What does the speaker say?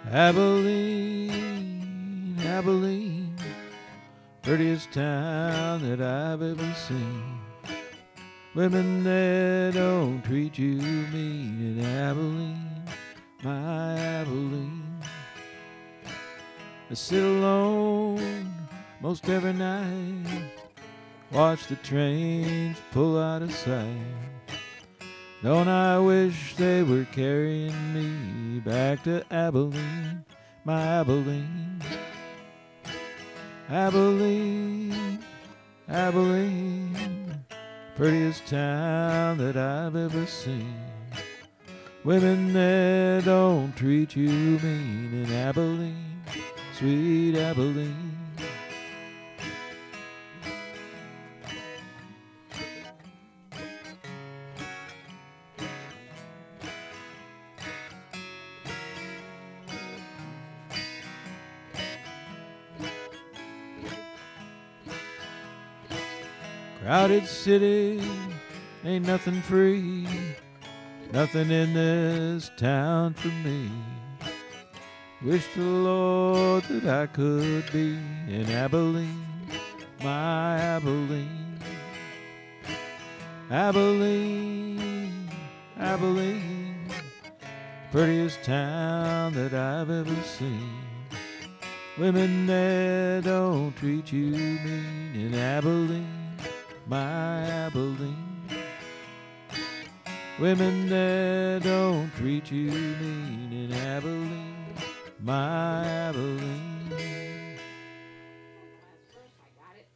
Abilene, Abilene, prettiest town that I've ever seen. Women that don't treat you mean in Abilene, my Abilene. I sit alone most every night, watch the trains pull out of sight. Don't I wish they were carrying me back to Abilene, my Abilene. Abilene, Abilene, prettiest town that I've ever seen. Women that don't treat you mean in Abilene, sweet Abilene. Crowded city, ain't nothing free, nothing in this town for me. Wish the Lord that I could be in Abilene, my Abilene. Abilene, Abilene, prettiest town that I've ever seen. Women that don't treat you mean in Abilene, my Abilene. Women that don't treat you mean in Abilene, my Abilene.